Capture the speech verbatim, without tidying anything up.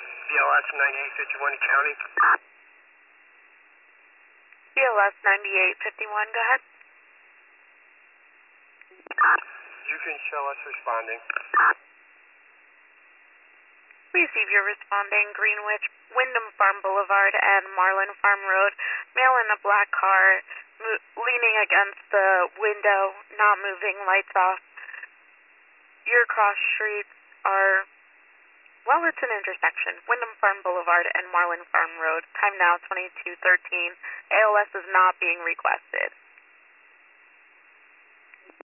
B L S ninety-eight fifty-one County. B L S ninety-eight fifty-one, go ahead. You can show us responding. Receive your responding, Greenwich, Wyndham Farm Boulevard and Marlin Farm Road. Male in a black car, mo- leaning against the window, not moving, lights off. Your cross streets are, well, it's an intersection. Wyndham Farm Boulevard and Marlin Farm Road. Time now, twenty-two thirteen. A L S is not being requested.